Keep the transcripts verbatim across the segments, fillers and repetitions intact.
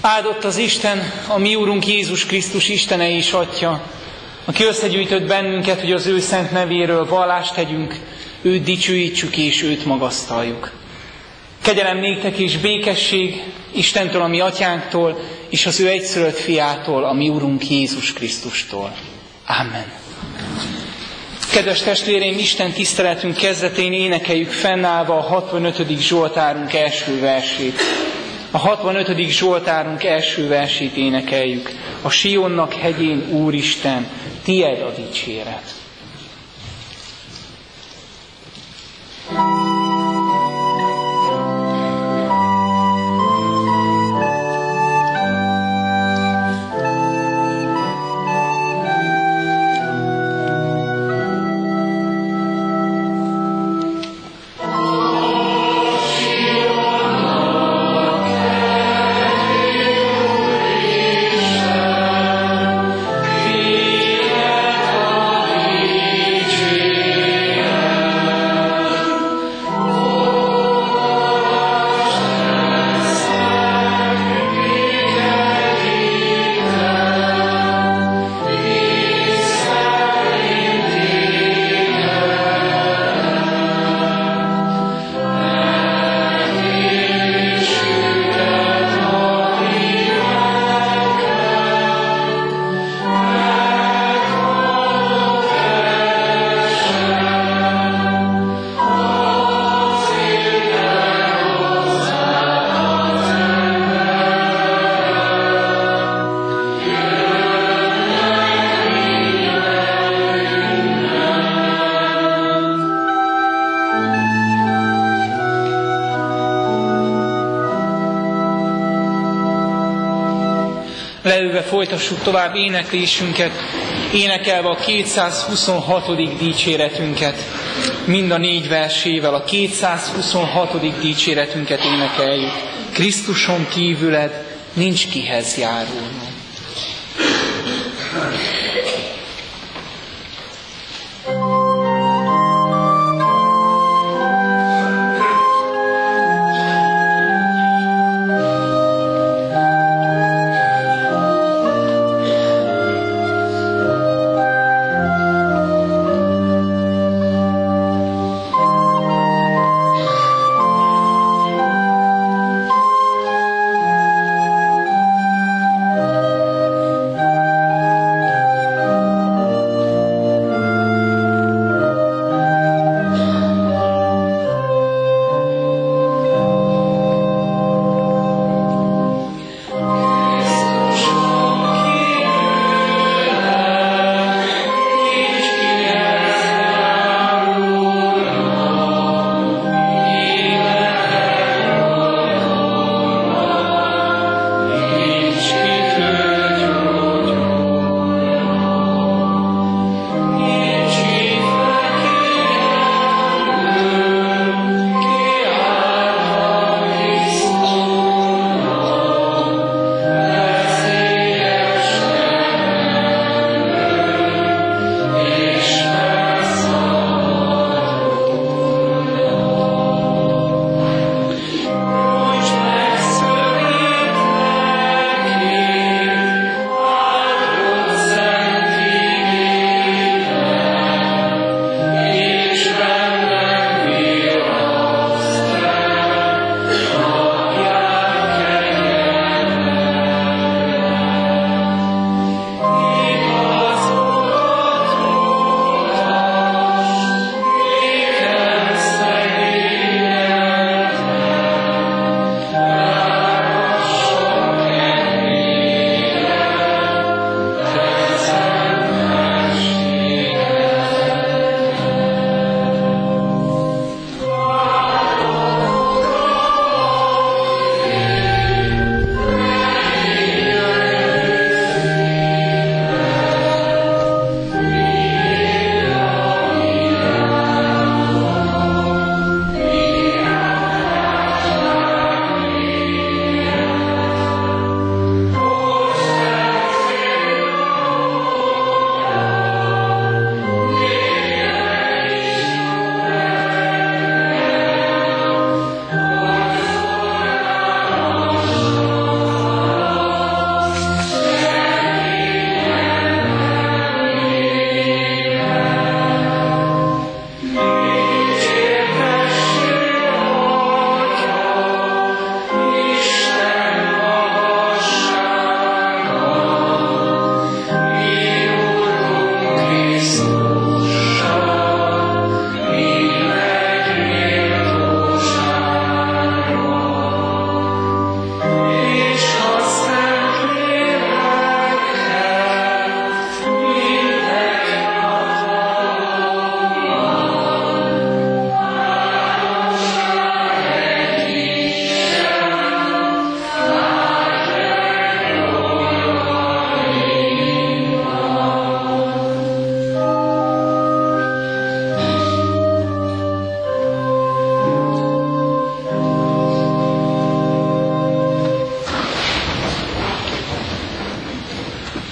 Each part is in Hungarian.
Áldott az Isten, a mi Úrunk Jézus Krisztus Istene és Atya, aki összegyűjtött bennünket, hogy az ő szent nevéről vallást tegyünk, őt dicsőítsük és őt magasztaljuk. Kegyelem néktek és békesség Istentől, a mi Atyánktól, és az ő egyszülött fiától, a mi Úrunk Jézus Krisztustól. Amen. Kedves testvéreim, Isten tiszteletünk kezdetén énekeljük fennállva a hatvanötödik Zsoltárunk első versét. A hatvanötödik Zsoltárunk első versét énekeljük. A Sionnak hegyén, Úristen, tied a dicséret. Leülve folytassuk tovább éneklésünket, énekelve a kétszázhuszonhatodik dicséretünket. Mind a négy versével a kétszázhuszonhatodik dicséretünket énekeljük. Krisztuson kívüled nincs kihez járulnom.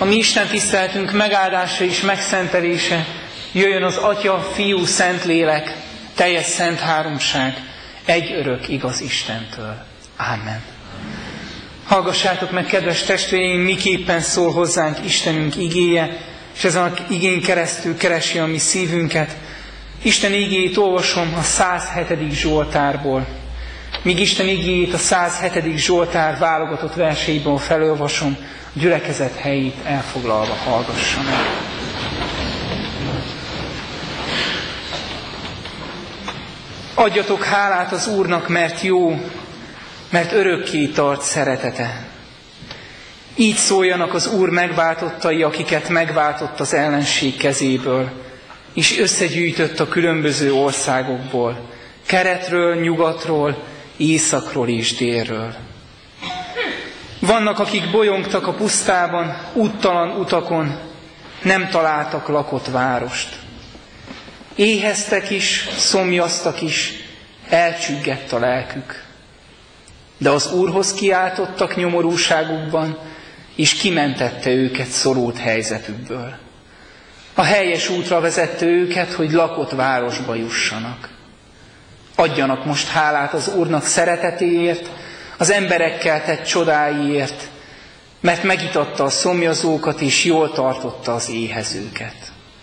a mi Isten tiszteletünk megáldása és megszentelése jöjjön az Atya, Fiú, Szentlélek, teljes szent háromság, egy örök igaz Istentől. Ámen. Hallgassátok meg, kedves testvéreim, miképpen szól hozzánk Istenünk igéje, és ezen az igén keresztül keresi a mi szívünket. Isten igéjét olvasom a száz hetedik Zsoltárból. Míg Isten igéjét a száz hetedik Zsoltár válogatott verseiből felolvasom, a gyülekezet helyét elfoglalva hallgassa meg. Adjatok hálát az Úrnak, mert jó, mert örökké tart szeretete. Így szóljanak az Úr megváltottai, akiket megváltott az ellenség kezéből, és összegyűjtött a különböző országokból, keretről, nyugatról, északról és délről. Vannak, akik bolyongtak a pusztában, úttalan utakon, nem találtak lakott várost. Éheztek is, szomjaztak is, elcsüggett a lelkük. De az Úrhoz kiáltottak nyomorúságukban, és kimentette őket szorult helyzetükből. A helyes útra vezette őket, hogy lakott városba jussanak. Adjanak most hálát az Úrnak szeretetéért, az emberekkel tett csodáiért, mert megitatta a szomjazókat, és jól tartotta az éhezőket.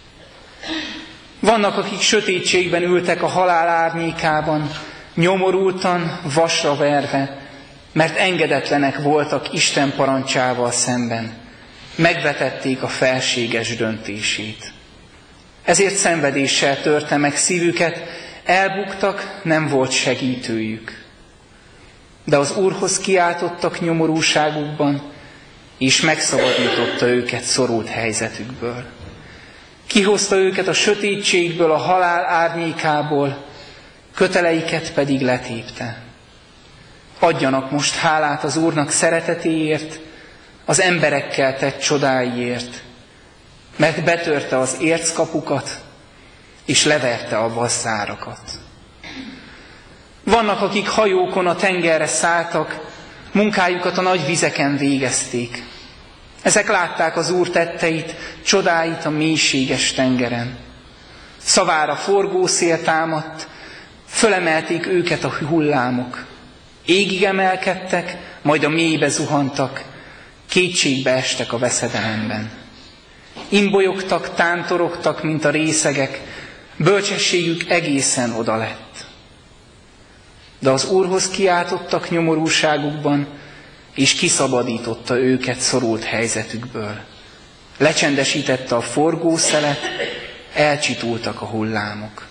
Vannak, akik sötétségben ültek a halál árnyékában, nyomorultan, vasra verve, mert engedetlenek voltak Isten parancsával szemben. Megvetették a felséges döntését. Ezért szenvedéssel törte meg szívüket, elbuktak, nem volt segítőjük. De az Úrhoz kiáltottak nyomorúságukban, és megszabadította őket szorult helyzetükből. Kihozta őket a sötétségből, a halál árnyékából, köteleiket pedig letépte. Adjanak most hálát az Úrnak szeretetéért, az emberekkel tett csodáiért, mert betörte az érckapukat, és leverte a vasszárakat. Vannak, akik hajókon a tengerre szálltak, munkájukat a nagy vizeken végezték. Ezek látták az Úr tetteit, csodáit a mélységes tengeren. Szavára forgószél támadt, fölemelték őket a hullámok. Égig emelkedtek, majd a mélybe zuhantak, kétségbe estek a veszedelemben. Imbolyogtak, tántorogtak, mint a részegek, bölcsességük egészen oda lett. De az Úrhoz kiáltottak nyomorúságukban, és kiszabadította őket szorult helyzetükből. Lecsendesítette a forgószelet, elcsitultak a hullámok.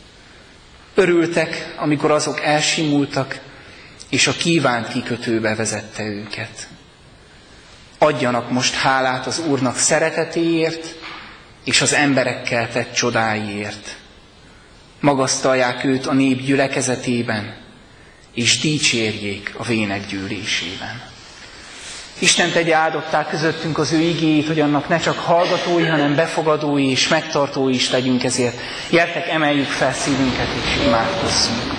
Örültek, amikor azok elsimultak, és a kívánt kikötőbe vezette őket. Adjanak most hálát az Úrnak szeretetéért, és az emberekkel tett csodáiért. Magasztalják őt a nép gyülekezetében, és dicsérjék a vének gyűlésében. Isten tegye áldottá közöttünk az ő igéjét, hogy annak ne csak hallgatói, hanem befogadói és megtartói is legyünk ezért. Gyertek, emeljük fel szívünket és imádkozzunk.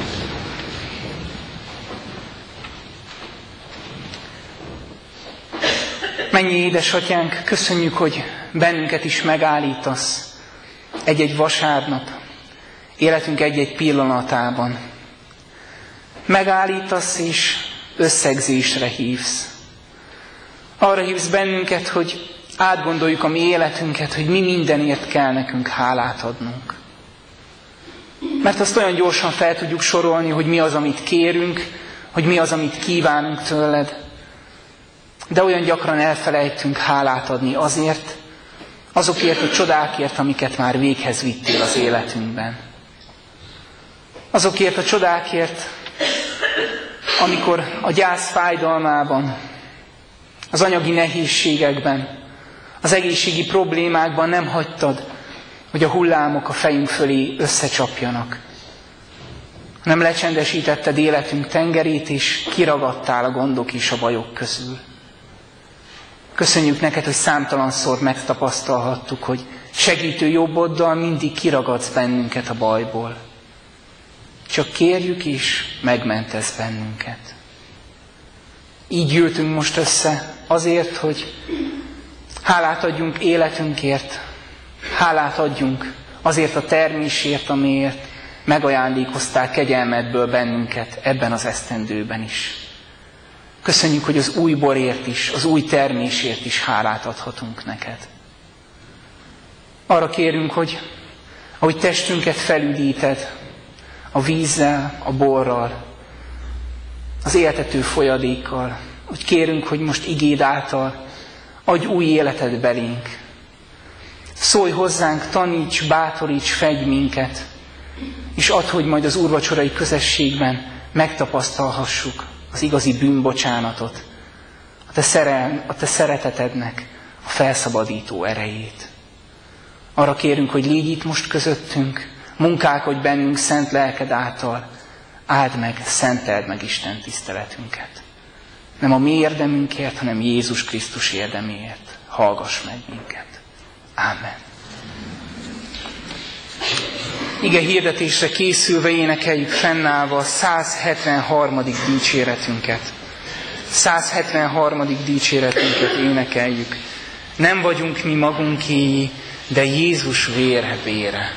Mennyi édesatyánk, köszönjük, hogy bennünket is megállítasz egy-egy vasárnap, életünk egy-egy pillanatában. Megállítasz és összegzésre hívsz. Arra hívsz bennünket, hogy átgondoljuk a mi életünket, hogy mi mindenért kell nekünk hálát adnunk. Mert azt olyan gyorsan fel tudjuk sorolni, hogy mi az, amit kérünk, hogy mi az, amit kívánunk tőled. De olyan gyakran elfelejtünk hálát adni azért, azokért a csodákért, amiket már véghez vittél az életünkben. Azokért a csodákért, amikor a gyász fájdalmában, az anyagi nehézségekben, az egészségi problémákban nem hagytad, hogy a hullámok a fejünk fölé összecsapjanak, hanem lecsendesítetted életünk tengerét, és kiragadtál a gondok és a bajok közül. Köszönjük neked, hogy számtalanszor megtapasztalhattuk, hogy segítő jobboddal mindig kiragadsz bennünket a bajból. Csak kérjük is, megmentesz bennünket. Így gyűltünk most össze azért, hogy Hálát adjunk életünkért, hálát adjunk azért a termésért, amiért megajándékoztál kegyelmedből bennünket ebben az esztendőben is. Köszönjük, hogy az új borért is, az új termésért is hálát adhatunk neked. Arra kérünk, hogy ahogy testünket felüdíted a vízzel, a borral, az éltető folyadékkal, hogy kérünk, hogy most igéd által adj új életet belénk. Szólj hozzánk, taníts, bátoríts, fedj minket, és add, hogy majd az úrvacsorai közösségben megtapasztalhassuk az igazi bűnbocsánatot, a te, szerel, a te szeretetednek a felszabadító erejét. Arra kérünk, hogy légy itt most közöttünk, munkálkodj bennünk szent lelked által, áld meg, szenteld meg Isten tiszteletünket. Nem a mi érdemünkért, hanem Jézus Krisztus érdeméért. Hallgass meg minket. Ámen. Ige hirdetésre készülve énekeljük fennállva a száz hetvenharmadik dicséretünket. száz hetvenharmadik dicséretünket énekeljük. Nem vagyunk mi magunkéi, de Jézus vére vére.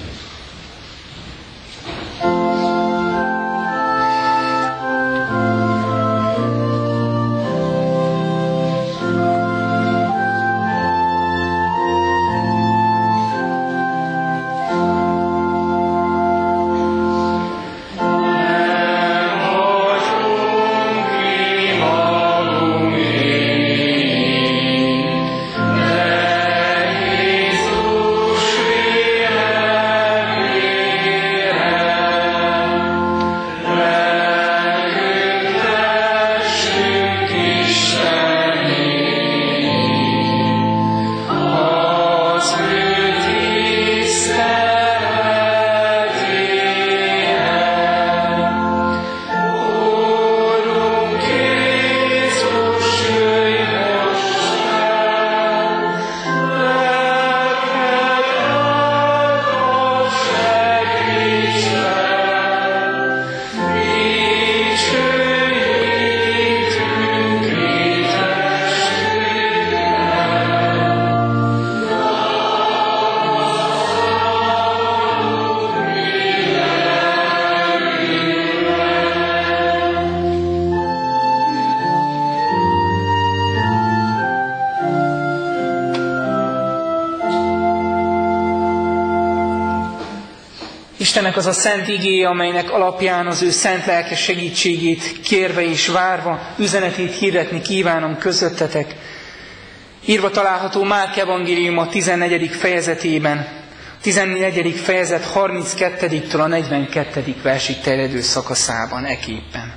Istennek az a szent igéje, amelynek alapján az ő szent lelke segítségét kérve és várva üzenetét hirdetni kívánom közöttetek. Írva található Márk evangélium a tizennegyedik fejezetében, tizennegyedik fejezet harminckettőtől a negyvenkettedik versig terjedő szakaszában eképpen.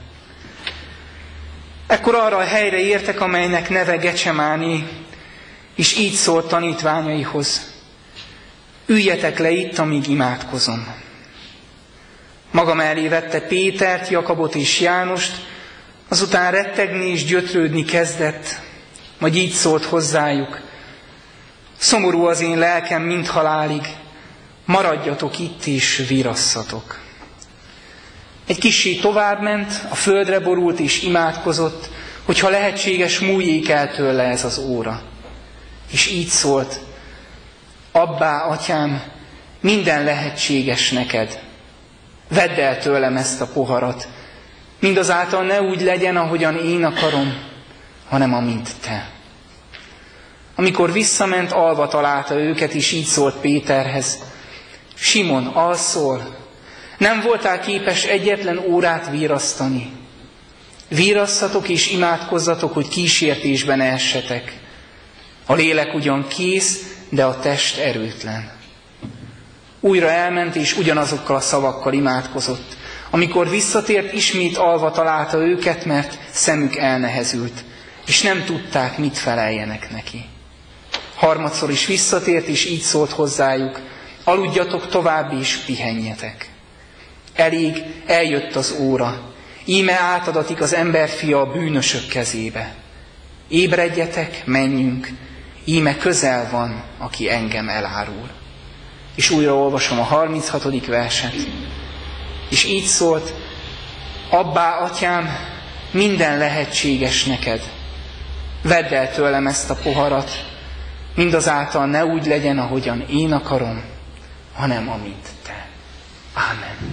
Ekkor arra a helyre értek, amelynek neve Gecsemáné, és így szólt tanítványaihoz: üljetek le itt, amíg imádkozom. Maga mellé vette Pétert, Jakabot és Jánost, azután rettegni és gyötrődni kezdett, majd így szólt hozzájuk: szomorú az én lelkem mind halálig, maradjatok itt és virasszatok. Egy kissé továbbment, a földre borult és imádkozott, hogyha lehetséges, múljék el tőle ez az óra. És így szólt: Abbá, atyám, minden lehetséges neked. Vedd el tőlem ezt a poharat, mindazáltal ne úgy legyen, ahogyan én akarom, hanem amint te. Amikor visszament, alva találta őket, és így szólt Péterhez: Simon, alszol? Nem voltál képes egyetlen órát vírasztani? Vírasszatok és imádkozzatok, hogy kísértésben essetek. A lélek ugyan kész, de a test erőtlen. Újra elment, és ugyanazokkal a szavakkal imádkozott. Amikor visszatért, ismét alva találta őket, mert szemük elnehezült, és nem tudták, mit feleljenek neki. Harmadszor is visszatért, és így szólt hozzájuk: aludjatok tovább, és pihenjetek. Elég, eljött az óra. Íme átadatik az emberfia a bűnösök kezébe. Ébredjetek, menjünk, íme közel van, aki engem elárul. És újra olvasom a harminchatodik verset. És így szólt: Abbá, atyám, minden lehetséges neked. Vedd el tőlem ezt a poharat, mindazáltal ne úgy legyen, ahogyan én akarom, hanem amint te. Ámen.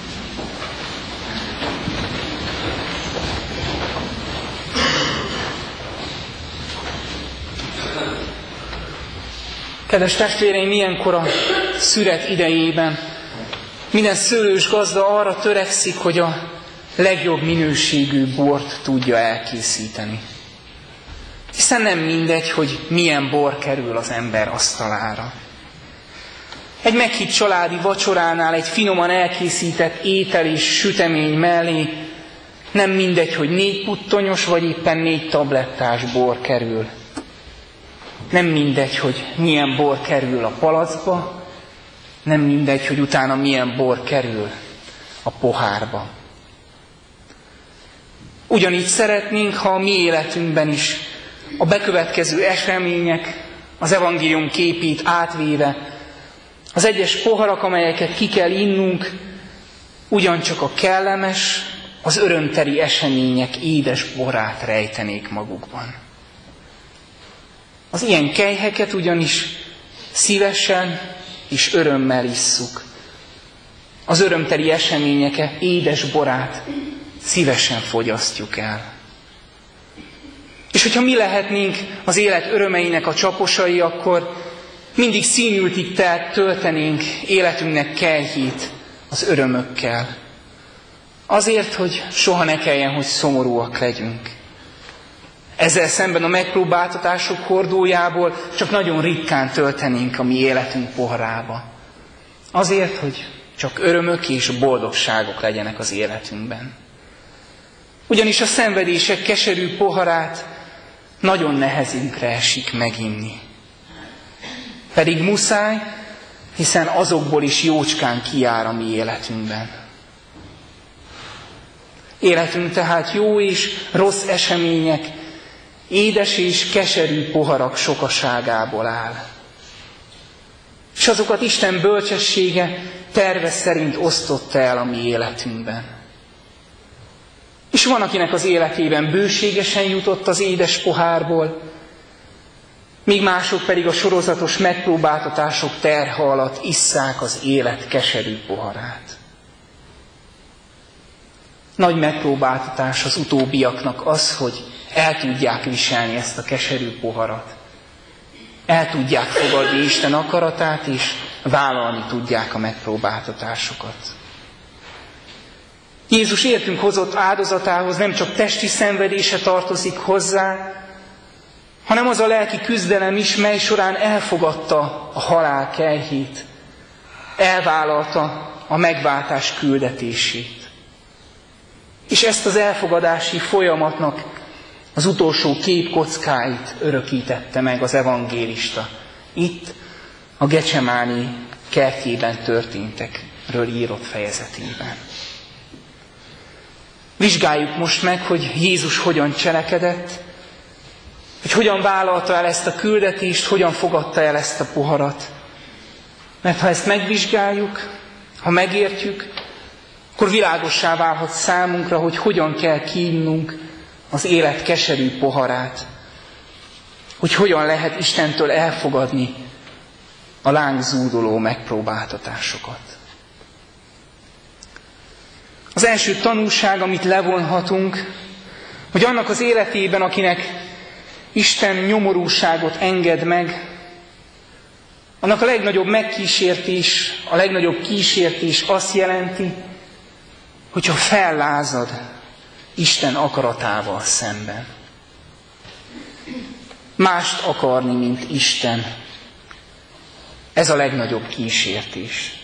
Kedves testvéreim, ilyenkor a szüret idejében minden szőlős gazda arra törekszik, hogy a legjobb minőségű bort tudja elkészíteni. Hiszen nem mindegy, hogy milyen bor kerül az ember asztalára. Egy meghitt családi vacsoránál egy finoman elkészített étel és sütemény mellé nem mindegy, hogy négy puttonyos vagy éppen négy tablettás bor kerül. Nem mindegy, hogy milyen bor kerül a palackba, nem mindegy, hogy utána milyen bor kerül a pohárba. Ugyanígy szeretnénk, ha a mi életünkben is a bekövetkező események, az evangélium képét átvéve, az egyes poharak, amelyeket ki kell innunk, ugyancsak a kellemes, az örömteli események édes borát rejtenék magukban. Az ilyen kelyheket ugyanis szívesen és örömmel isszuk. Az örömteli eseményeket, édes borát szívesen fogyasztjuk el. És hogyha mi lehetnénk az élet örömeinek a csaposai, akkor mindig színültig töltenénk életünknek kelyhét az örömökkel. Azért, hogy soha ne kelljen, hogy szomorúak legyünk. Ezzel szemben a megpróbáltatások hordójából csak nagyon ritkán töltenénk a mi életünk poharába. Azért, hogy csak örömök és boldogságok legyenek az életünkben. Ugyanis a szenvedések keserű poharát nagyon nehezünkre esik meginni. Pedig muszáj, hiszen azokból is jócskán kijár a mi életünkben. Életünk tehát jó és rossz események, édes és keserű poharak sokaságából áll. És azokat Isten bölcsessége terve szerint osztotta el a mi életünkben. És van, akinek az életében bőségesen jutott az édes pohárból, míg mások pedig a sorozatos megpróbáltatások terhe alatt isszák az élet keserű poharát. Nagy megpróbáltatás az utóbbiaknak az, hogy el tudják viselni ezt a keserű poharat. El tudják fogadni Isten akaratát, és vállalni tudják a megpróbáltatásokat. Jézus értünk hozott áldozatához nem csak testi szenvedése tartozik hozzá, hanem az a lelki küzdelem is, mely során elfogadta a halál kelyhét, elvállalta a megváltás küldetését. És ezt az elfogadási folyamatnak az utolsó képkockáit örökítette meg az evangélista. Itt a Gecsemáni kertjében történtekről írott fejezetében. Vizsgáljuk most meg, hogy Jézus hogyan cselekedett, hogy hogyan vállalta el ezt a küldetést, hogyan fogadta el ezt a poharat. Mert ha ezt megvizsgáljuk, ha megértjük, akkor világossá válhat számunkra, hogy hogyan kell kiinnunk az élet keserű poharát, hogy hogyan lehet Istentől elfogadni a láng zúduló megpróbáltatásokat. Az első tanulság, amit levonhatunk, hogy annak az életében, akinek Isten nyomorúságot enged meg, annak a legnagyobb megkísértés, a legnagyobb kísértés azt jelenti, hogyha fellázad Isten akaratával szemben. Mást akarni, mint Isten. Ez a legnagyobb kísértés.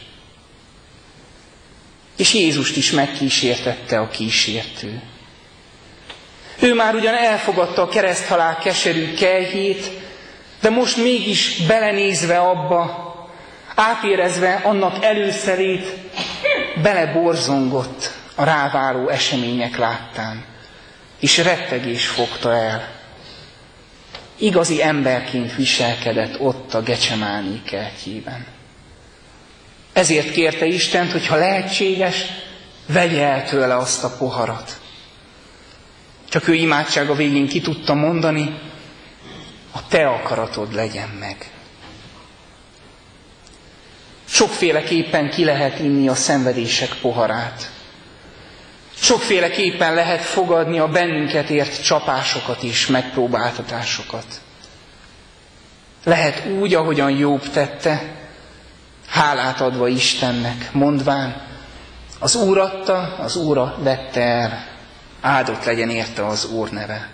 És Jézust is megkísértette a kísértő. Ő már ugyan elfogadta a kereszthalál keserű kelyhét, de most mégis belenézve abba, átérezve annak előszerét, beleborzongott a ráváró események láttán, és rettegés fogta el. Igazi emberként viselkedett ott a Gecsemáni kertjében. Ezért kérte Istent, hogy ha lehetséges, vegye el tőle azt a poharat. Csak ő imádsága végén ki tudta mondani, a te akaratod legyen meg. Sokféleképpen ki lehet inni a szenvedések poharát. Sokféleképpen lehet fogadni a bennünket ért csapásokat és megpróbáltatásokat. Lehet úgy, ahogyan Jobb tette, hálát adva Istennek, mondván, az Úr adta, az Úr vette el, áldott legyen érte az Úr neve.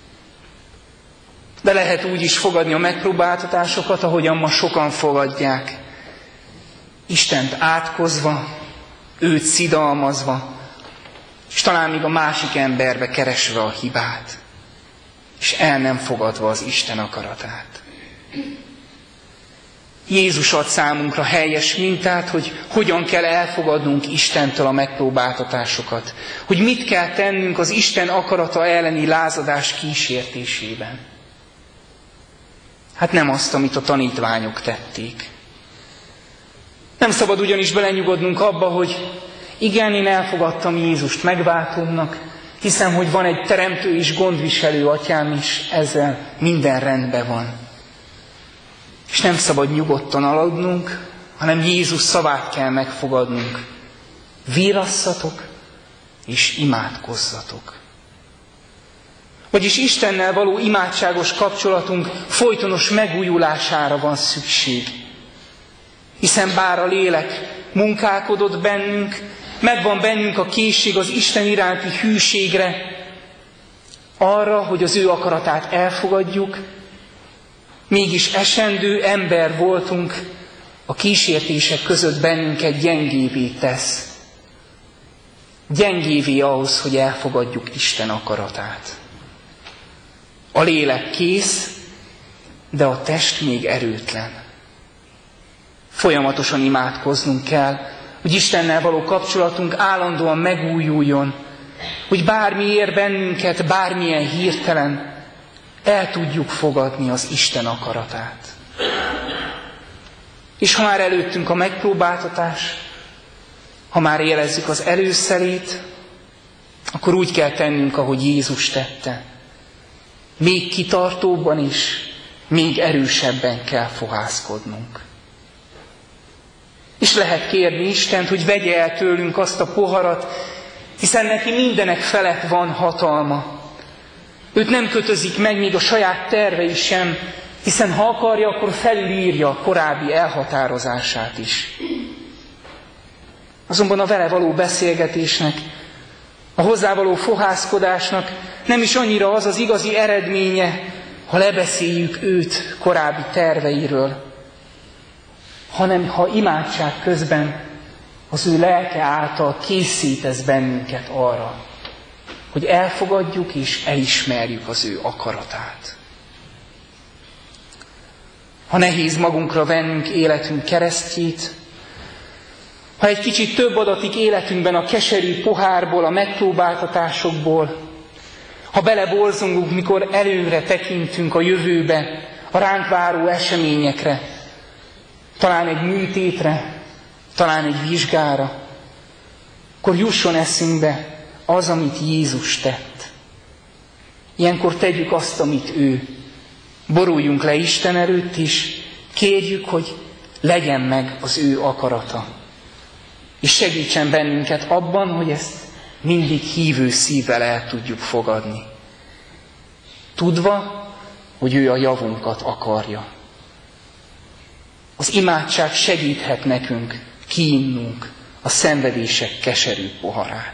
De lehet úgy is fogadni a megpróbáltatásokat, ahogyan ma sokan fogadják, Istent átkozva, őt szidalmazva, és talán még a másik emberbe keresve a hibát, és el nem fogadva az Isten akaratát. Jézus ad számunkra helyes mintát, hogy hogyan kell elfogadnunk Istentől a megpróbáltatásokat, hogy mit kell tennünk az Isten akarata elleni lázadás kísértésében. Hát nem azt, amit a tanítványok tették. Nem szabad ugyanis belenyugodnunk abba, hogy igen, én elfogadtam Jézust megváltómnak, hiszem, hogy van egy teremtő és gondviselő atyám is, ezzel minden rendben van. És nem szabad nyugodtan aludnunk, hanem Jézus szavát kell megfogadnunk. Vírasszatok és imádkozzatok. Vagyis Istennel való imádságos kapcsolatunk folytonos megújulására van szükség. Hiszen bár a lélek munkálkodott bennünk, megvan bennünk a készség az Isten iránti hűségre, arra, hogy az ő akaratát elfogadjuk, mégis esendő ember voltunk, a kísértések között bennünket gyengévé tesz. Gyengévé ahhoz, hogy elfogadjuk Isten akaratát. A lélek kész, de a test még erőtlen. Folyamatosan imádkoznunk kell, hogy Istennel való kapcsolatunk állandóan megújuljon, hogy bármi ér bennünket, bármilyen hirtelen, el tudjuk fogadni az Isten akaratát. És ha már előttünk a megpróbáltatás, ha már érezzük az előszelét, akkor úgy kell tennünk, ahogy Jézus tette. Még kitartóbban is, még erősebben kell fohászkodnunk. És lehet kérni Istent, hogy vegye el tőlünk azt a poharat, hiszen neki mindenek felett van hatalma. Őt nem kötözik meg még a saját tervei sem, hiszen ha akarja, akkor felülírja a korábbi elhatározását is. Azonban a vele való beszélgetésnek, a hozzávaló fohászkodásnak nem is annyira az az igazi eredménye, ha lebeszéljük őt korábbi terveiről, hanem ha imádság közben az ő lelke által készítesz bennünket arra, hogy elfogadjuk és elismerjük az ő akaratát. Ha nehéz magunkra vennünk életünk keresztjét, ha egy kicsit több adatik életünkben a keserű pohárból, a megpróbáltatásokból, ha beleborzongunk, mikor előre tekintünk a jövőbe, a ránk váró eseményekre, talán egy műtétre, talán egy vizsgára, akkor jusson eszünkbe az, amit Jézus tett. Ilyenkor tegyük azt, amit ő. Boruljunk le Isten előtt is, kérjük, hogy legyen meg az ő akarata. És segítsen bennünket abban, hogy ezt mindig hívő szívvel el tudjuk fogadni. Tudva, hogy ő a javunkat akarja. Az imádság segíthet nekünk kiinnunk a szenvedések keserű poharát.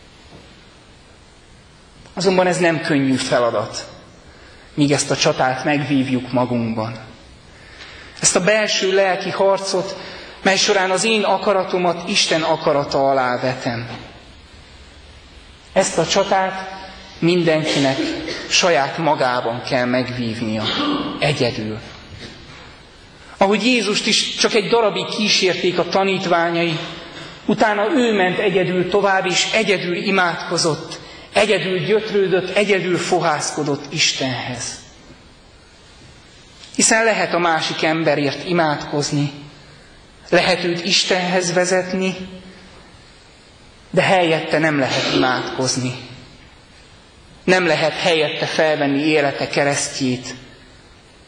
Azonban ez nem könnyű feladat, míg ezt a csatát megvívjuk magunkban. Ezt a belső lelki harcot, mely során az én akaratomat Isten akarata alá vetem. Ezt a csatát mindenkinek saját magában kell megvívnia, egyedül. Ahogy Jézust is csak egy darabig kísérték a tanítványai, utána ő ment egyedül tovább, és egyedül imádkozott, egyedül gyötrődött, egyedül fohászkodott Istenhez. Hiszen lehet a másik emberért imádkozni, lehet őt Istenhez vezetni, de helyette nem lehet imádkozni. Nem lehet helyette felvenni élete keresztjét,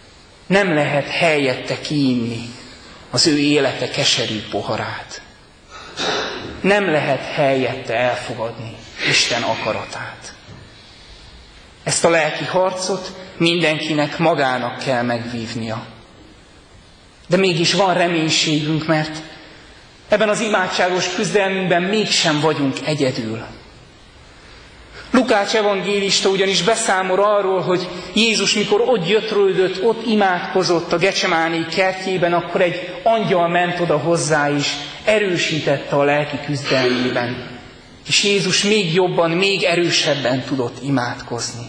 nem lehet helyette kiinni az ő élete keserű poharát. Nem lehet helyette elfogadni Isten akaratát. Ezt a lelki harcot mindenkinek magának kell megvívnia. De mégis van reménységünk, mert ebben az imádságos küzdelmünkben mégsem vagyunk egyedül. Lukács evangélista ugyanis beszámol arról, hogy Jézus, mikor ott gyötrődött, ott imádkozott a Gecsemáné kertjében, akkor egy angyal ment oda hozzá, és erősítette a lelki küzdelmében. És Jézus még jobban, még erősebben tudott imádkozni.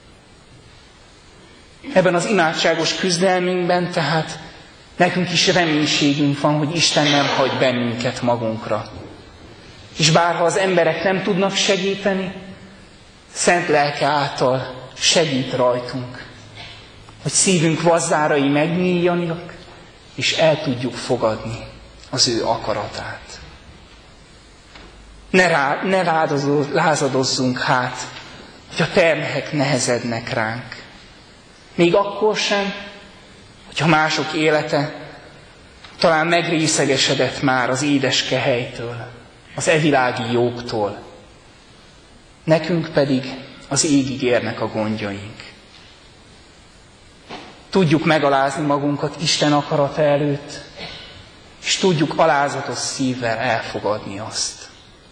Ebben az imádságos küzdelmünkben tehát nekünk is reménységünk van, hogy Isten nem hagy bennünket magunkra. És bárha az emberek nem tudnak segíteni, szent lelke által segít rajtunk, hogy szívünk vazzárai megnyíljanak, és el tudjuk fogadni az ő akaratát. Ne, rá, ne lázadozzunk hát, hogy a terhek nehezednek ránk. Még akkor sem, hogyha mások élete talán megrészegesedett már az édes kehelytől, az evilági jóktól. Nekünk pedig az égig érnek a gondjaink. Tudjuk megalázni magunkat Isten akarata előtt, és tudjuk alázatos szívvel elfogadni azt.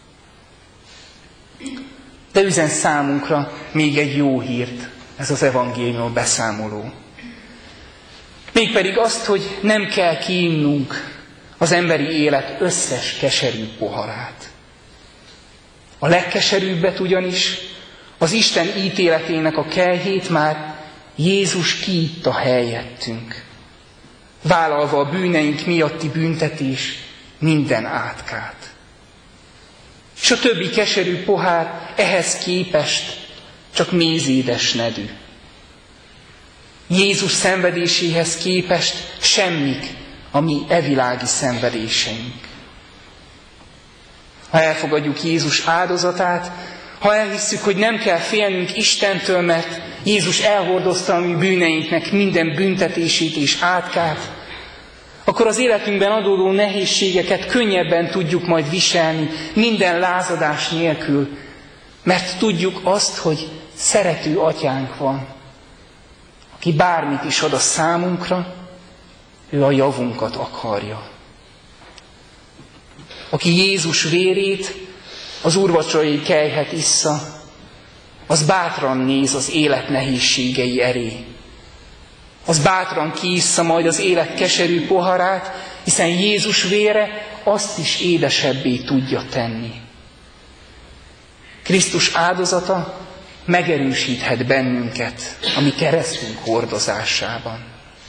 De üzen számunkra még egy jó hírt ez az evangélium beszámoló. Mégpedig azt, hogy nem kell kiinnunk az emberi élet összes keserű poharát. A legkeserűbbet ugyanis, az Isten ítéletének a kelyhét már Jézus kiitta helyettünk, vállalva a bűneink miatti büntetés minden átkát. És a többi keserű pohár ehhez képest csak mézédes nedű. Jézus szenvedéséhez képest semmik a mi evilági szenvedéseink. Ha elfogadjuk Jézus áldozatát, ha elhisszük, hogy nem kell félnünk Istentől, mert Jézus elhordozta a mi bűneinknek minden büntetését és átkát, akkor az életünkben adódó nehézségeket könnyebben tudjuk majd viselni, minden lázadás nélkül, mert tudjuk azt, hogy szerető atyánk van, aki bármit is ad a számunkra, ő a javunkat akarja. Aki Jézus vérét, az úrvacsorai kelyhet issza, az bátran néz az élet nehézségei elé. Az bátran kiissza majd az élet keserű poharát, hiszen Jézus vére azt is édesebbé tudja tenni. Krisztus áldozata megerősíthet bennünket a mi keresztünk hordozásában.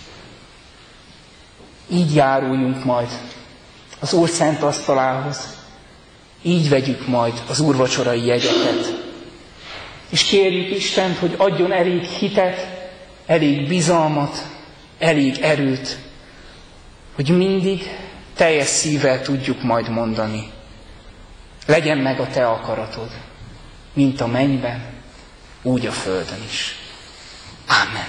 Így járuljunk majd az Úr szent asztalához, így vegyük majd az úrvacsorai jegyeket. És kérjük Istent, hogy adjon elég hitet, elég bizalmat, elég erőt, hogy mindig teljes szívvel tudjuk majd mondani. Legyen meg a te akaratod, mint a mennyben, úgy a földön is. Ámen.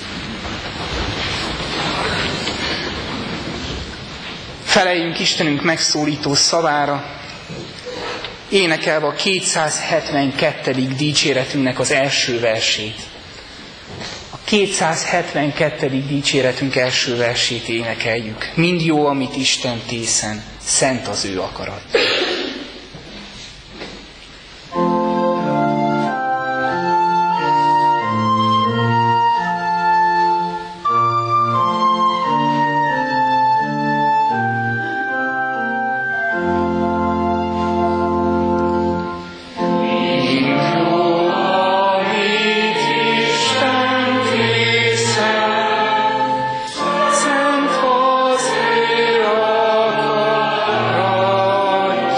Feleljünk Istenünk megszólító szavára, énekelve a kétszázhetvenkettedik dicséretünknek az első versét. A kétszázhetvenkettedik dicséretünk első versét énekeljük. Mind jó, amit Isten tészen, szent az ő akarat. Szent az ő akarat.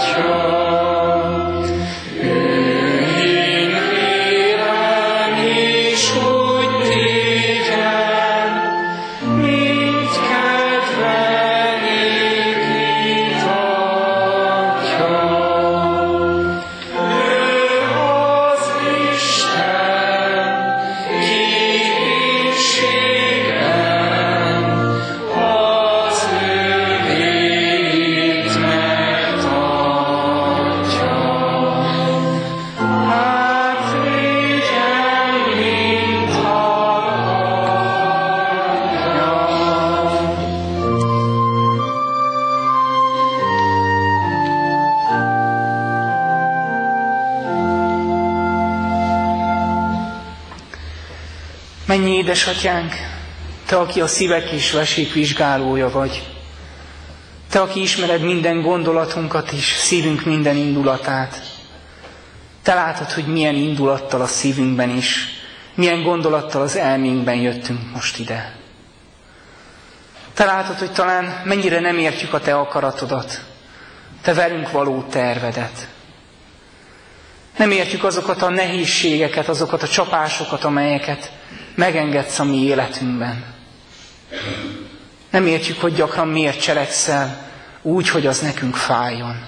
édesatyánk, Te, aki a szívek és vesék vizsgálója vagy, Te, aki ismered minden gondolatunkat és szívünk minden indulatát, Te látod, hogy milyen indulattal a szívünkben is, milyen gondolattal az elménkben jöttünk most ide. Te látod, hogy talán mennyire nem értjük a Te akaratodat, Te velünk való tervedet. Nem értjük azokat a nehézségeket, azokat a csapásokat, amelyeket megengedsz a mi életünkben. Nem értjük, hogy gyakran miért cselekszel úgy, hogy az nekünk fájjon.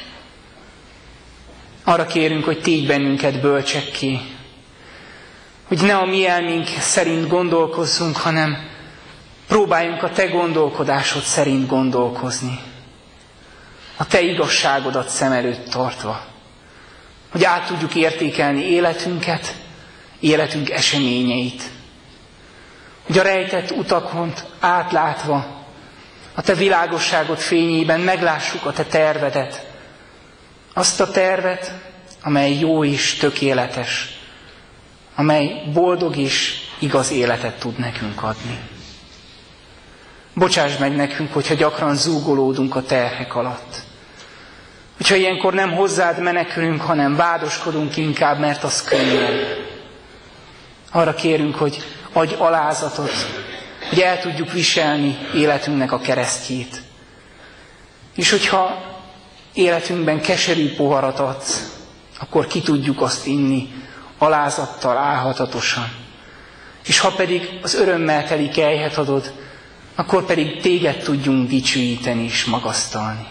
Arra kérünk, hogy tégy bennünket bölcsekké, hogy ne a mi elménk szerint gondolkozzunk, hanem próbáljunk a Te gondolkodásod szerint gondolkozni. A Te igazságodat szem előtt tartva. Hogy át tudjuk értékelni életünket, életünk eseményeit. Hogy a rejtett utakon átlátva, a Te világosságod fényében meglássuk a Te tervedet. Azt a tervet, amely jó és tökéletes, amely boldog és igaz életet tud nekünk adni. Bocsáss meg nekünk, hogyha gyakran zúgolódunk a terhek alatt. Hogyha ilyenkor nem hozzád menekülünk, hanem vádoskodunk inkább, mert az könnyebb. Arra kérünk, hogy adj alázatot, hogy el tudjuk viselni életünknek a keresztjét. És hogyha életünkben keserű poharat adsz, akkor ki tudjuk azt inni alázattal, álhatatosan. És ha pedig az örömmel teli kelyhet adod, akkor pedig téged tudjunk dicsőíteni és magasztalni.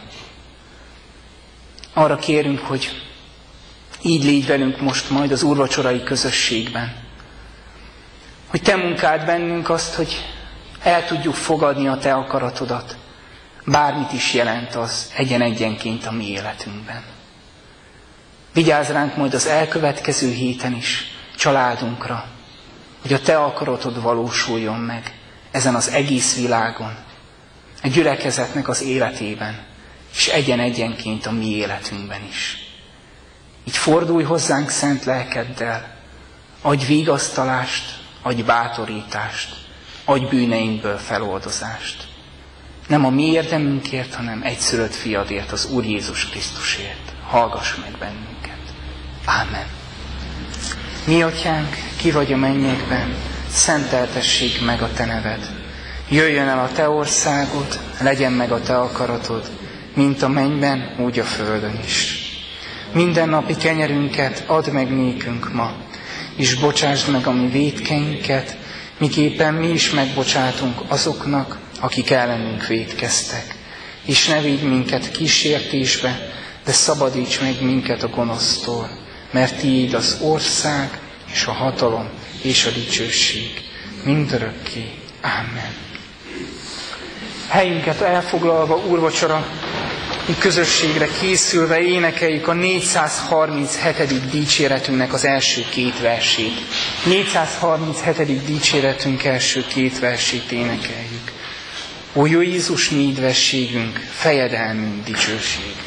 Arra kérünk, hogy így légy velünk most majd az úrvacsorai közösségben. Hogy Te munkáld bennünk azt, hogy el tudjuk fogadni a Te akaratodat, bármit is jelent az egyen-egyenként a mi életünkben. Vigyázz ránk majd az elkövetkező héten is, családunkra, hogy a Te akaratod valósuljon meg ezen az egész világon, a gyülekezetnek az életében, és egyen-egyenként a mi életünkben is. Így fordulj hozzánk szent lelkeddel, adj vigasztalást, adj bátorítást, adj bűneinkből feloldozást. Nem a mi érdemünkért, hanem egyszülött fiadért, az Úr Jézus Krisztusért. Hallgass meg bennünket. Ámen. Mi atyánk, ki vagy a mennyekben, szenteltessék meg a Te neved. Jöjjön el a Te országod, legyen meg a Te akaratod, mint a mennyben, úgy a földön is. Minden napi kenyerünket add meg nékünk ma, és bocsásd meg a mi vétkeinket, miképpen mi is megbocsátunk azoknak, akik ellenünk vétkeztek. És ne vigy minket kísértésbe, de szabadíts meg minket a gonosztól, mert Tiéd az ország, és a hatalom, és a dicsőség mindörökké. Ámen. Helyünket elfoglalva úrvacsora közösségre készülve énekeljük a négyszázharminchetedik dicséretünknek az első két versét. négyszázharminchetedik dicséretünk első két versét énekeljük. Ó, jó Jézus, mi édvességünk, fejedelmünk, dicsőségünk.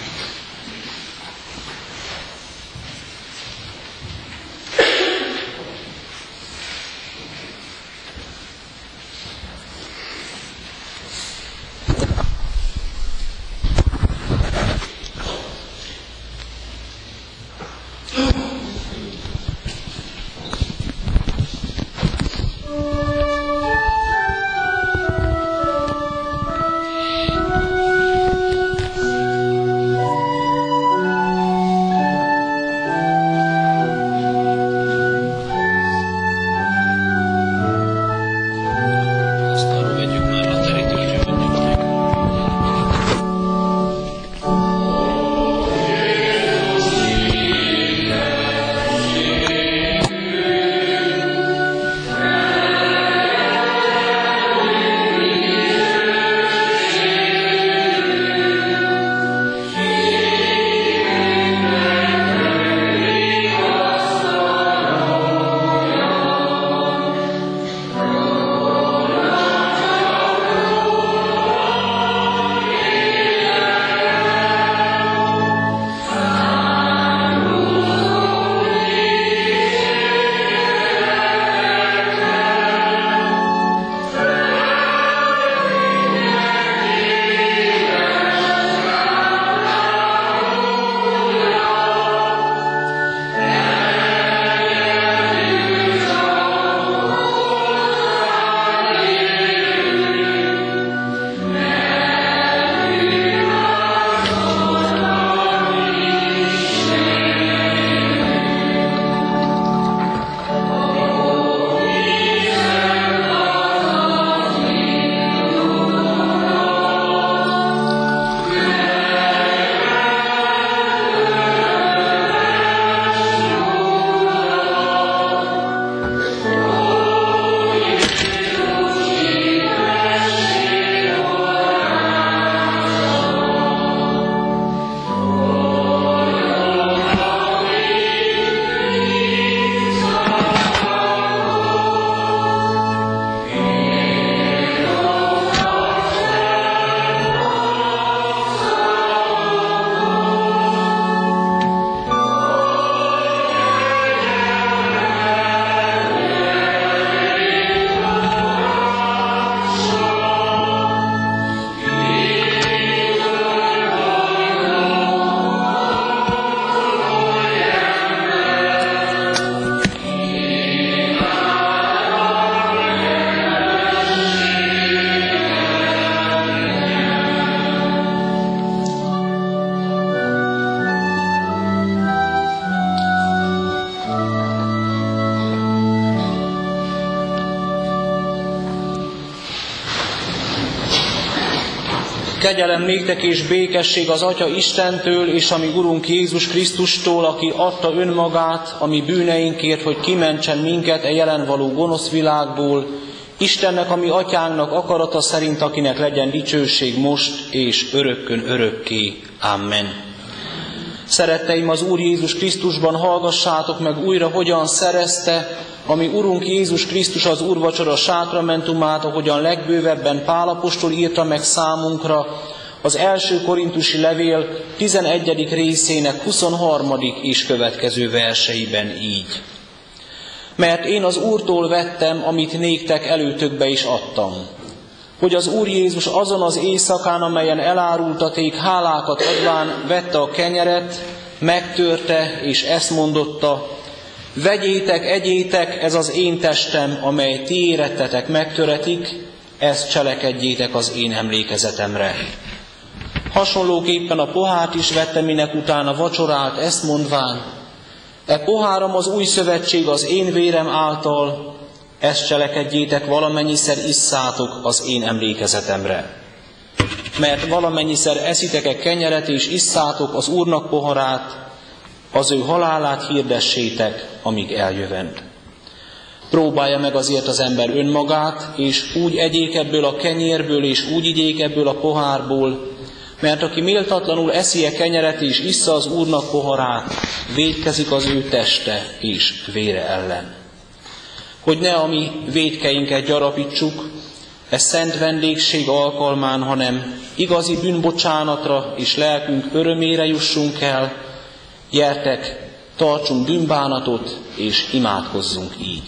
Kegyelem néktek és békesség az Atya Istentől és a mi Urunk Jézus Krisztustól, aki adta önmagát a mi bűneinkért, hogy kimentsen minket a jelen való gonosz világból, Istennek, a mi Atyánknak akarata szerint, akinek legyen dicsőség most és örökkön örökké. Amen. Szeretteim, az Úr Jézus Krisztusban hallgassátok meg újra, hogyan szerezte a mi Urunk Jézus Krisztus az úrvacsora sákramentumát, ahogyan legbővebben Pál apostol írta meg számunkra az első korintusi levél tizenegyedik részének huszonharmadik és következő verseiben így. Mert én az Úrtól vettem, amit néktek előtökbe is adtam, hogy az Úr Jézus azon az éjszakán, amelyen elárultaték, hálákat adván vette a kenyeret, megtörte, és ezt mondotta: vegyétek, egyétek, ez az én testem, amely ti érettetek megtöretik, ezt cselekedjétek az én emlékezetemre. Hasonlóképpen a pohárt is vette, minek utána vacsorált, ezt mondván: e poháram az új szövetség az én vérem által, ezt cselekedjétek, valamennyiszer isszátok az én emlékezetemre. Mert valamennyiszer eszitek-e kenyeret és isszátok az Úrnak poharát, az ő halálát hirdessétek, amíg eljövend. Próbálja meg azért az ember önmagát, és úgy egyék ebből a kenyérből, és úgy igyék ebből a pohárból, mert aki méltatlanul eszi-e kenyeret és issza az Úrnak poharát, vétkezik az ő teste és vére ellen. Hogy ne a mi vétkeinket gyarapítsuk, ez szent vendégség alkalmán, hanem igazi bűnbocsánatra és lelkünk örömére jussunk el, gyertek, tartsunk bűnbánatot és imádkozzunk így.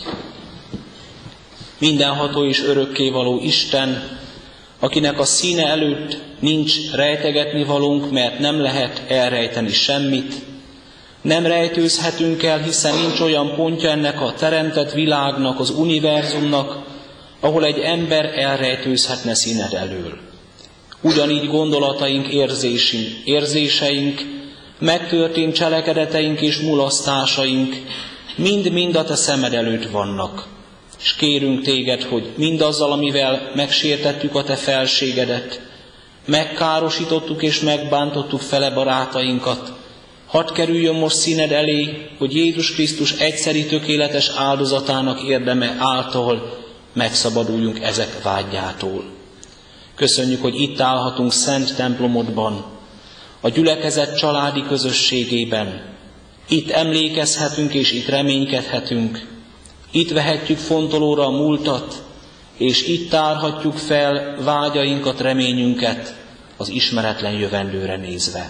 Mindenható és örökkévaló Isten, akinek a színe előtt nincs rejtegetni valónk, mert nem lehet elrejteni semmit, nem rejtőzhetünk el, hiszen nincs olyan pontja ennek a teremtett világnak, az univerzumnak, ahol egy ember elrejtőzhetne színed elől. Ugyanígy gondolataink, érzéseink, érzéseink, megtörtént cselekedeteink és mulasztásaink mind-mind a te szemed előtt vannak. És kérünk téged, hogy mindazzal, amivel megsértettük a te felségedet, megkárosítottuk és megbántottuk fele barátainkat, hadd kerüljön most színed elé, hogy Jézus Krisztus egyszeri tökéletes áldozatának érdeme által megszabaduljunk ezek vágyától. Köszönjük, hogy itt állhatunk szent templomodban, a gyülekezet családi közösségében. Itt emlékezhetünk és itt reménykedhetünk. Itt vehetjük fontolóra a múltat, és itt tárhatjuk fel vágyainkat, reményünket az ismeretlen jövendőre nézve.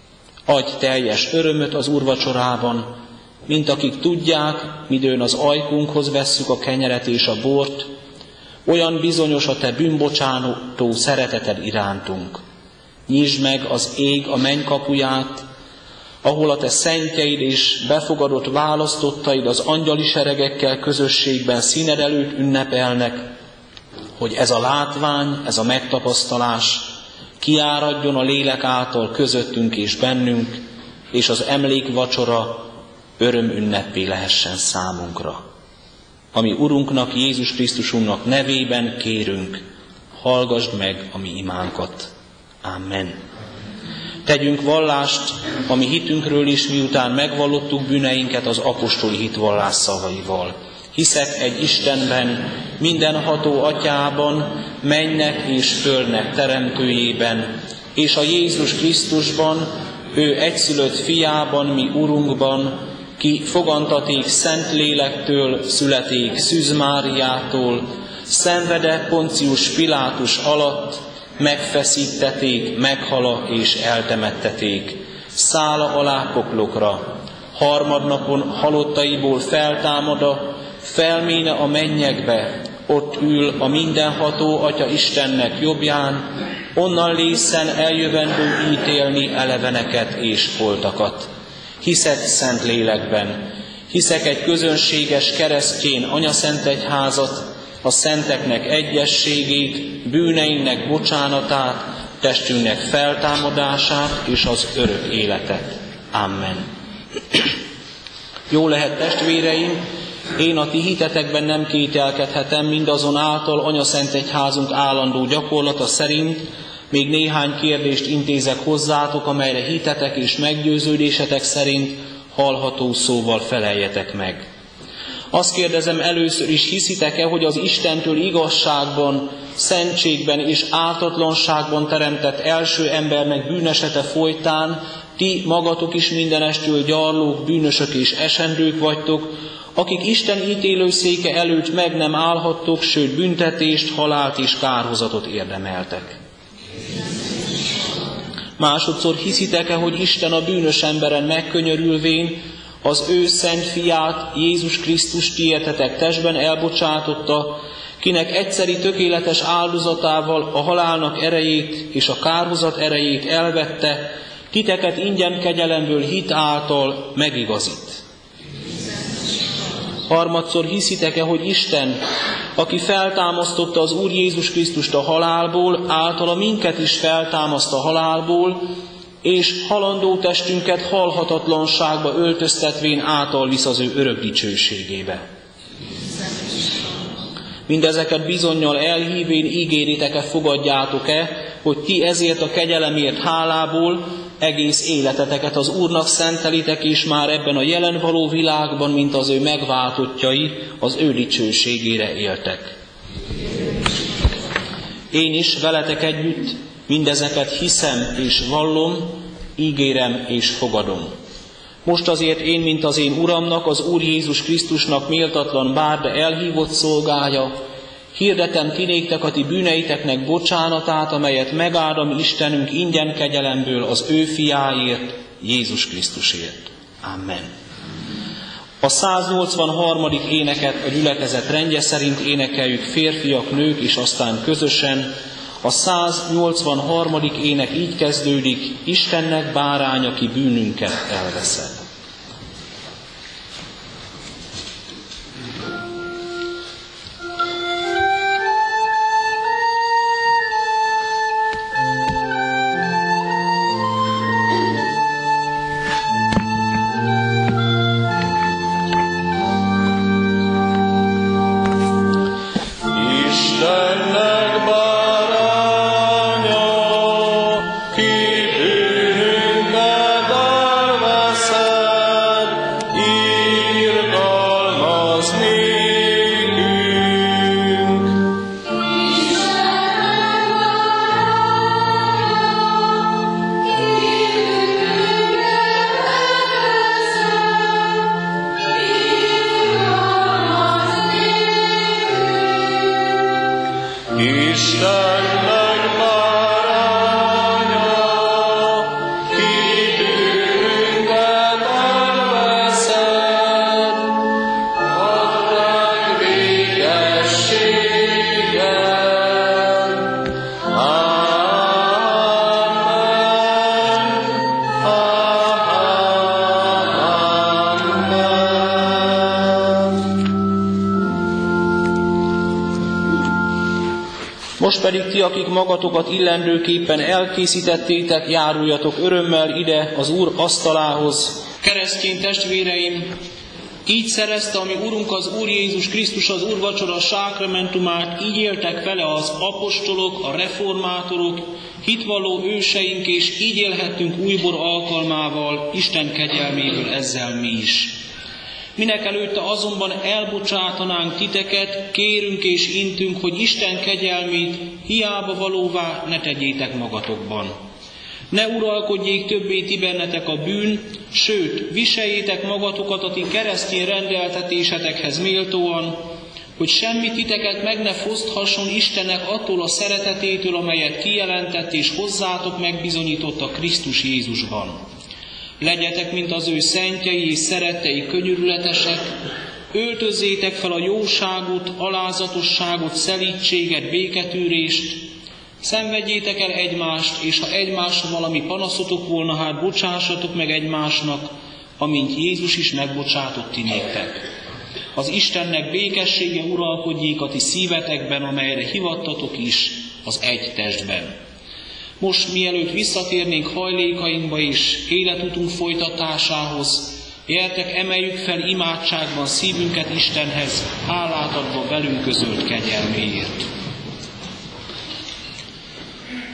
Adj teljes örömöt az úrvacsorában, mint akik tudják, midőn az ajkunkhoz vesszük a kenyeret és a bort, olyan bizonyos a te bűnbocsánató szereteted irántunk. Nyisd meg az ég a menny kapuját, ahol a te szentjeid és befogadott választottaid az angyali seregekkel közösségben színed előtt ünnepelnek, hogy ez a látvány, ez a megtapasztalás kiáradjon a lélek által közöttünk és bennünk, és az emlékvacsora örömünneppé lehessen számunkra. Ami Urunknak, Jézus Krisztusunknak nevében kérünk, hallgasd meg a mi imánkat. Amen. Tegyünk vallást a mi hitünkről is, miután megvallottuk bűneinket az apostoli hitvallás szavaival. Hiszek egy Istenben, mindenható Atyában, mennek és földnek teremtőjében, és a Jézus Krisztusban, ő egyszülött fiában, mi Urunkban, ki fogantaték Szent Lélektől, születék Szűz Máriától, szenvede Poncius Pilátus alatt, megfeszítették, meghala és eltemetteték, szála alá poklokra, harmadnapon halottaiból feltámada, felméne a mennyekbe, ott ül a mindenható Atya Istennek jobbján, onnan lészen eljövendő ítélni eleveneket és holtakat. Hiszek Szent Lélekben, hiszek egy közönséges keresztjén anyaszentegyházat, a szenteknek egyességét, bűneinknek bocsánatát, testünknek feltámadását és az örök életet. Amen. Jó lehet, testvéreim, én a ti hitetekben nem kételkedhetem, mindazonáltal anyaszentegyházunk állandó gyakorlata szerint Még néhány kérdést intézek hozzátok, amelyre hitetek és meggyőződésetek szerint hallható szóval feleljetek meg. Azt kérdezem először is, hiszitek-e, hogy az Istentől igazságban, szentségben és ártatlanságban teremtett első embernek bűnesete folytán ti magatok is mindenestől gyarlók, bűnösök és esendők vagytok, akik Isten ítélőszéke előtt meg nem állhattok, sőt büntetést, halált és kárhozatot érdemeltek. Másodszor hiszitek-e, hogy Isten a bűnös emberen megkönyörülvén az ő szent fiát, Jézus Krisztust ti értetek testben elbocsátotta, kinek egyszeri tökéletes áldozatával a halálnak erejét és a kárhozat erejét elvette, titeket ingyen kegyelemből hit által megigazít. Harmadszor hiszitek-e, hogy Isten, aki feltámasztotta az Úr Jézus Krisztust a halálból, általa minket is feltámaszt a halálból, és halandó testünket halhatatlanságba öltöztetvén által visz az ő örök dicsőségébe. Mindezeket bizonnyal elhívén ígéritek-e, fogadjátok-e, hogy ti ezért a kegyelemért hálából egész életeteket az Úrnak szentelitek, és már ebben a jelen való világban, mint az ő megváltottjai, az ő dicsőségére éltek. Én is veletek együtt mindezeket hiszem és vallom, ígérem és fogadom. Most azért én, mint az én Uramnak, az Úr Jézus Krisztusnak méltatlan bár, de elhívott szolgája, hirdetem ti néktek a ti bűneiteknek bocsánatát, amelyet megáldam Istenünk ingyen kegyelemből az ő fiáért, Jézus Krisztusért. Amen. A száznyolcvanharmadik éneket a gyülekezet rendje szerint énekeljük férfiak, nők, és aztán közösen. A száznyolcvanharmadik ének így kezdődik: Istennek bárány, aki bűnünket elveszed. Most pedig ti, akik magatokat illendőképpen elkészítettétek, járuljatok örömmel ide az Úr asztalához. Keresztény testvéreim, így szerezte a mi Urunk az Úr Jézus Krisztus az úrvacsora sákramentumát, így éltek vele az apostolok, a reformátorok, hitvalló őseink, és így élhettünk újbor alkalmával, Isten kegyelméből ezzel mi is. Mindenekelőtte azonban elbocsátanánk titeket, kérünk és intünk, hogy Isten kegyelmét hiába valóvá ne tegyétek magatokban. Ne uralkodjék többé ti bennetek a bűn, sőt, viseljétek magatokat a ti keresztény rendeltetésetekhez méltóan, hogy semmi titeket meg ne foszthasson Istennek attól a szeretetétől, amelyet kijelentett és hozzátok megbizonyított a Krisztus Jézusban. Legyetek, mint az ő szentjei és szerettei könyörületesek, öltözzétek fel a jóságot, alázatosságot, szelídséget, béketűrést, szenvedjétek el egymást, és ha egymásra valami panaszotok volna, hát bocsássatok meg egymásnak, amint Jézus is megbocsátott ti néktek. Az Istennek békessége uralkodjék a ti szívetekben, amelyre hivattatok is az egy testben. Most, mielőtt visszatérnénk hajlékainkba és életutunk folytatásához, gyertek, emeljük fel imádságban szívünket Istenhez, hálát adva velünk közölt kegyelméért.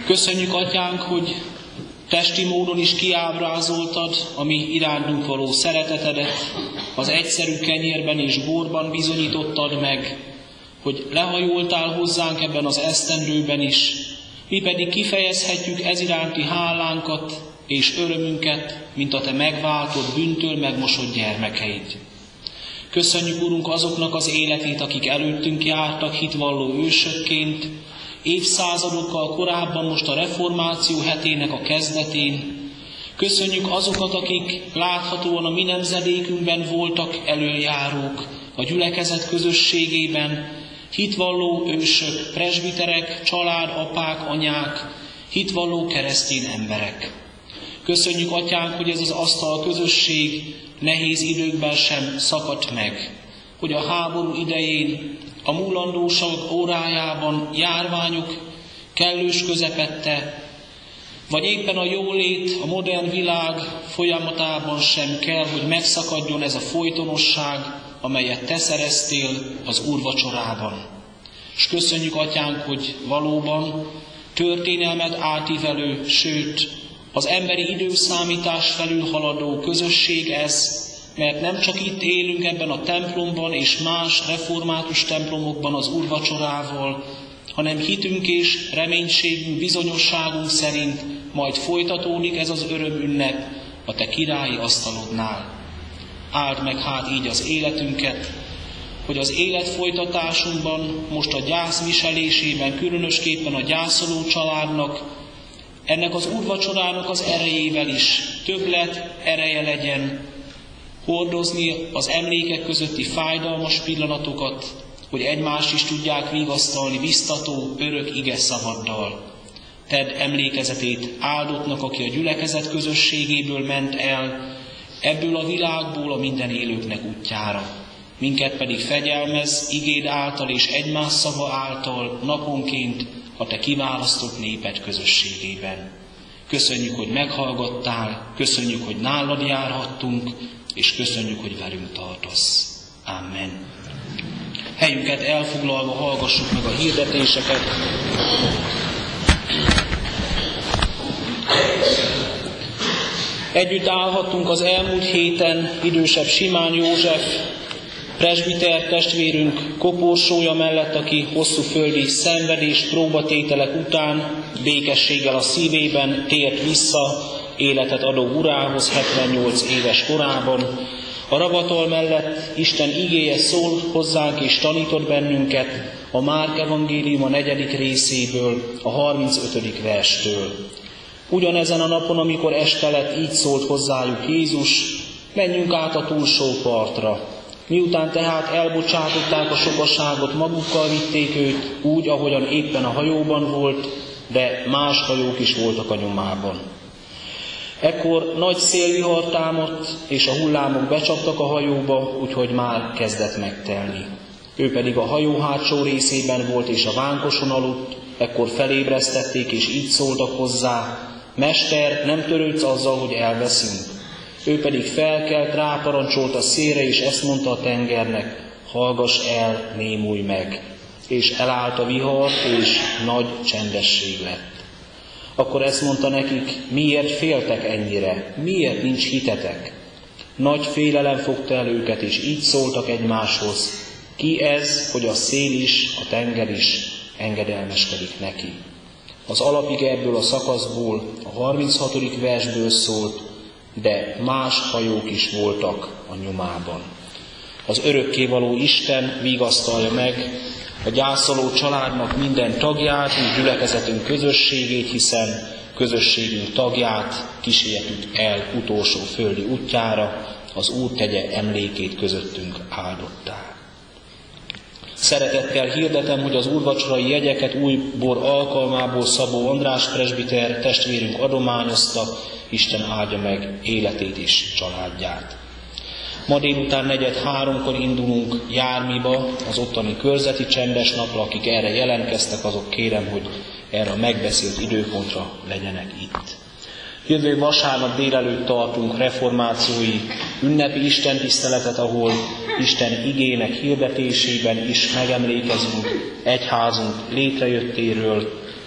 Köszönjük, Atyánk, hogy testi módon is kiábrázoltad a mi irántunk való szeretetedet, az egyszerű kenyérben és borban bizonyítottad meg, hogy lehajoltál hozzánk ebben az esztendőben is, mi pedig kifejezhetjük ez iránti hálánkat és örömünket, mint a te megváltott, bűntől megmosott gyermekeid. Köszönjük, Urunk, azoknak az életét, akik előttünk jártak hitvalló ősökként, évszázadokkal korábban, most a reformáció hetének a kezdetén. Köszönjük azokat, akik láthatóan a mi nemzedékünkben voltak elöljárók a gyülekezet közösségében, hitvalló ősök, presbiterek, családapák, anyák, hitvalló keresztény emberek. Köszönjük, Atyánk, hogy ez az asztal közösség nehéz időkben sem szakadt meg, hogy a háború idején, a múlandóság órájában, járványok kellős közepette, vagy éppen a jólét, a modern világ folyamatában sem kell, hogy megszakadjon ez a folytonosság, amelyet te szereztél az úrvacsorában. És köszönjük, Atyánk, hogy valóban történelmet átívelő, sőt, az emberi időszámítás felülhaladó közösség ez, mert nem csak itt élünk ebben a templomban és más református templomokban az úrvacsorával, hanem hitünk és reménységünk, bizonyosságunk szerint majd folytatódik ez az örömünnep a te királyi asztalodnál. Áld meg hát így az életünket, hogy az élet folytatásunkban, most a gyász viselésében, különösképpen a gyászoló családnak, ennek az úrvacsorának az erejével is többlet ereje legyen, hordozni az emlékek közötti fájdalmas pillanatokat, hogy egymást is tudják vigasztalni biztató, örök ige szavaddal. Tedd emlékezetét áldottnak, aki a gyülekezet közösségéből ment el, ebből a világból a minden élőknek útjára. Minket pedig fegyelmez igéd által és egymás szava által naponként a te kiválasztott néped közösségében. Köszönjük, hogy meghallgattál, köszönjük, hogy nálad járhattunk, és köszönjük, hogy velünk tartasz. Amen. Helyünket elfoglalva hallgassuk meg a hirdetéseket. Együtt állhattunk az elmúlt héten idősebb Simán József, presbiter testvérünk koporsója mellett, aki hosszú földi szenvedés próbatételek után békességgel a szívében tért vissza életet adó urához hetvennyolc éves korában. A ravatal mellett Isten igéje szól hozzánk és tanított bennünket a Márk evangélium a negyedik részéből, a harmincötödik verstől. Ugyanezen a napon, amikor este lett, így szólt hozzájuk Jézus: menjünk át a túlsó partra. Miután tehát elbocsátották a sokaságot, magukkal vitték őt, úgy, ahogyan éppen a hajóban volt, de más hajók is voltak a nyomában. Ekkor nagy szélvihar támadt, és a hullámok becsaptak a hajóba, úgyhogy már kezdett megtelni. Ő pedig a hajó hátsó részében volt, és a vánkoson aludt, ekkor felébresztették, és így szóltak hozzá: Mester, nem törődsz azzal, hogy elveszünk? Ő pedig felkelt, ráparancsolt a szélre, és ezt mondta a tengernek: hallgass el, némulj meg. És elállt a vihar, és nagy csendesség lett. Akkor ezt mondta nekik: miért féltek ennyire? Miért nincs hitetek? Nagy félelem fogta el őket, és így szóltak egymáshoz: ki ez, hogy a szél is, a tenger is engedelmeskedik neki? Az alapige ebből a szakaszból, a harminchatodik versből szólt, de más hajók is voltak a nyomában. Az örökkévaló Isten vigasztalja meg a gyászoló családnak minden tagját és gyülekezetünk közösségét, hiszen közösségünk tagját kísérjük el utolsó földi útjára, az Úr tegye emlékét közöttünk áldottá. Szeretettel hirdetem, hogy az úrvacsorai jegyeket újbor alkalmából Szabó András presbiter testvérünk adományozta, Isten áldja meg életét és családját. Ma délután negyed háromkor indulunk Jármiba, az ottani körzeti csendes napra. Akik erre jelentkeztek, azok kérem, hogy erre a megbeszélt időpontra legyenek itt. Jövő vasárnap délelőtt tartunk reformációi ünnepi istentiszteletet, ahol Isten igének hirdetésében is megemlékezünk egyházunk létrejöttéről,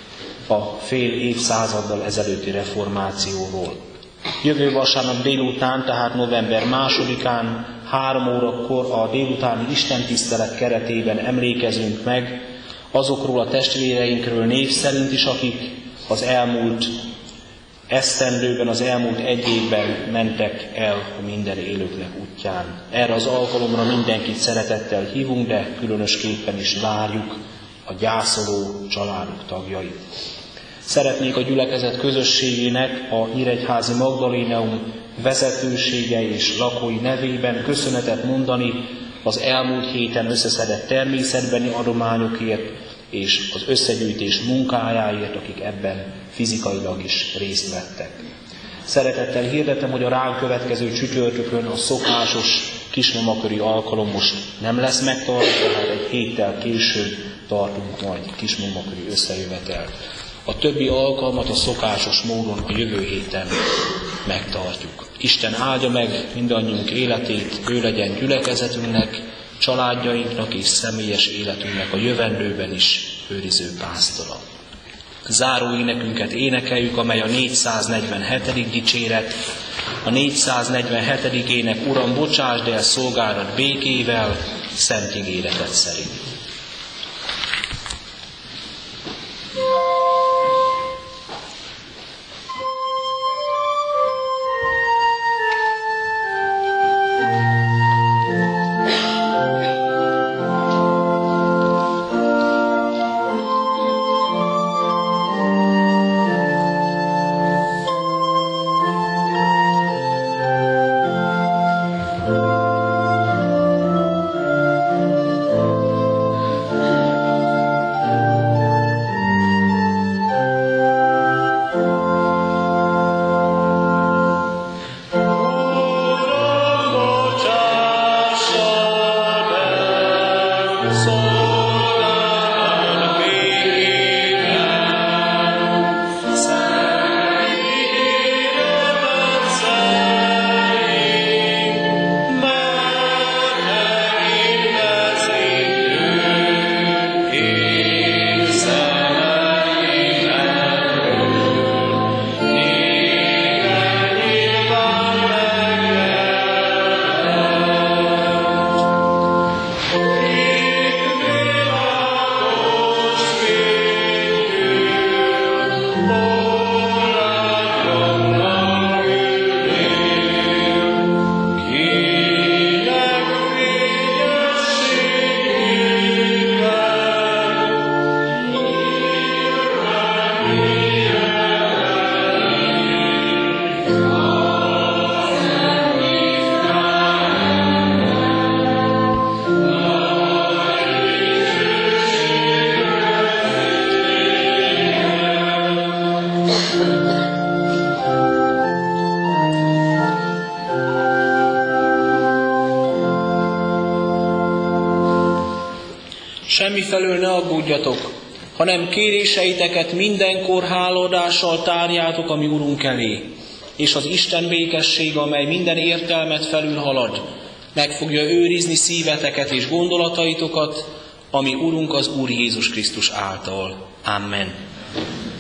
a fél évszázaddal ezelőtti reformációról. Jövő vasárnap délután, tehát november másodikán, három órakor a délutáni istentisztelet keretében emlékezünk meg azokról a testvéreinkről név szerint is, akik az elmúlt esztendőben, az elmúlt egy évben mentek el a minden élőknek útján. Erre az alkalomra mindenkit szeretettel hívunk, de különösképpen is várjuk a gyászoló családok tagjait. Szeretnék a gyülekezet közösségének, a Nyíregyházi Magdaléneum vezetősége és lakói nevében köszönetet mondani az elmúlt héten összeszedett természetbeni adományokért és az összegyűjtés munkájáért, akik ebben fizikailag is részt vettek. Szeretettel hirdetem, hogy a ránk következő csütörtökön a szokásos kismamaköri alkalom most nem lesz megtartva, tehát egy héttel később tartunk majd kismamaköri összejövetelt. A többi alkalmat a szokásos módon a jövő héten megtartjuk. Isten áldja meg mindannyiunk életét, ő legyen gyülekezetünknek, családjainknak és személyes életünknek a jövendőben is őriző pásztora. Záró énekünket énekeljük, amely a négyszáznegyvenhetedik dicséret. A négyszáznegyvenhetedik ének: Uram, bocsásd el szolgálat békével, szent ígéreted szerint. Semmifelől ne aggódjatok, hanem kéréseiteket mindenkor hálaadással tárjátok a mi Urunk elé, és az Isten békessége, amely minden értelmet felülhalad, meg fogja őrizni szíveteket és gondolataitokat, ami Urunk az Úr Jézus Krisztus által. Amen.